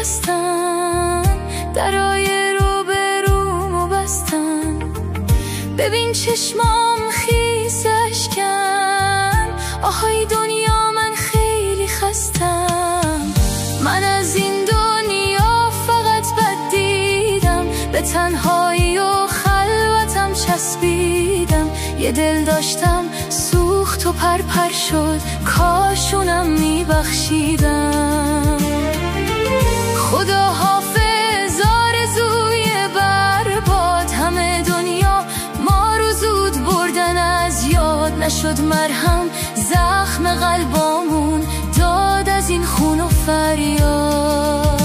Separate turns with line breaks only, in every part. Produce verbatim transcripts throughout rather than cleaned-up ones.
شکستن، درای رو به رومو بستن. ببین چشمام خیس اشکن، آهای دنیا من خیلی خستم. من از این دنیا فقط بد دیدم، به تنهایی و خلوتم چسبیدم. یه دل داشتم سوخت و پر پر شد، کاشونم میبخشیدم. خدا حافظ آرزوی برباد، همه دنیا ما رو زود بردن از یاد. نشد مرهم زخم قلبامون، داد از این خون و فریاد.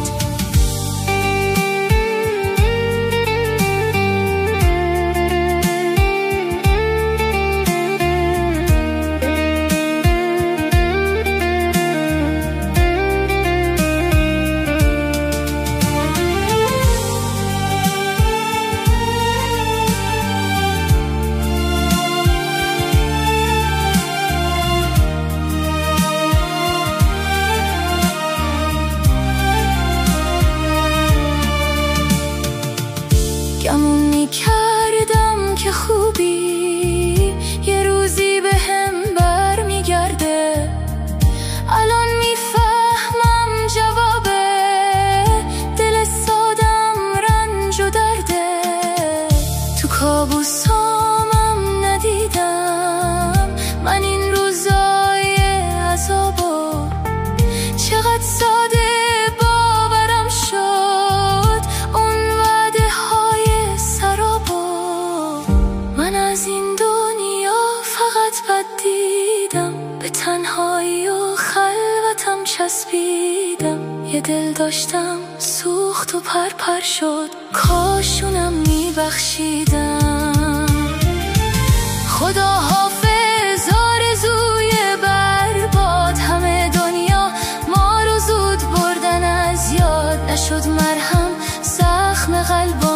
گمون میکردم که خوبی یه روزی به هم بر میگرده. الان میفهمم جوابه، دل سادم رنج و درده. تو کابوسامم ندیدم من این روزای عذابو، چقدر ساده باورم شد اون وعده های سرابو. من از این دنیا فقط بد دیدم، به تنهایی و خلوتم چسبیدم. یه دل داشتم سوخت و پر پر شد، کاشونم میبخشیدم. خدا حافظ آرزوی برباد، همه دنیا ما رو زود بردن از یاد. نشد مرهم زخم قلبم